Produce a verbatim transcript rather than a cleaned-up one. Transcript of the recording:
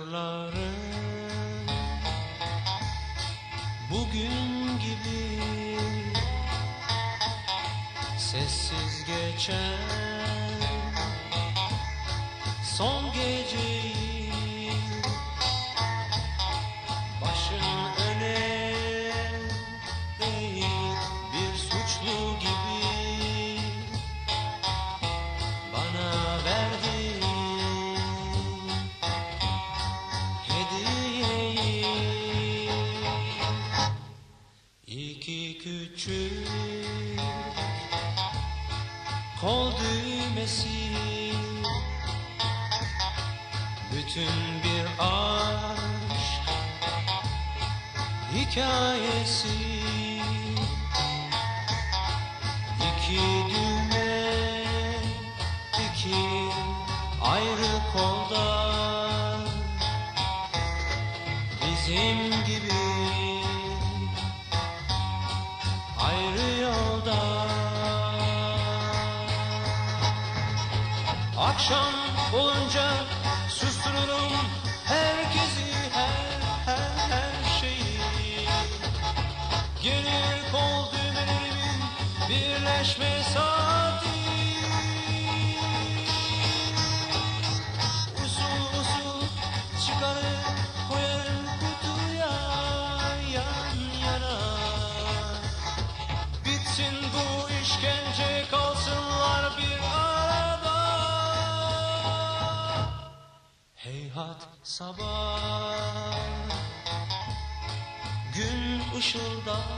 Yıllarım bugün gibi sessiz geçen son geceyi başın öne eğip bir suçlu gibi bana verdin hediyeyi. İki küçük kol düğmesi, bütün bir aşk hikayesi. İki düğme, iki ayrı kolda, bizim gibi ayrı yolda. Akşam olunca sustururum herkesi, her her her şeyi. Gelir kol düğmelerimin birleşme saati. Usul usul çıkarır koyarım kutuya yan yana. Bitsin bu işkence, kalsınlar bir arada. Heyhat sabah gün ışıldar,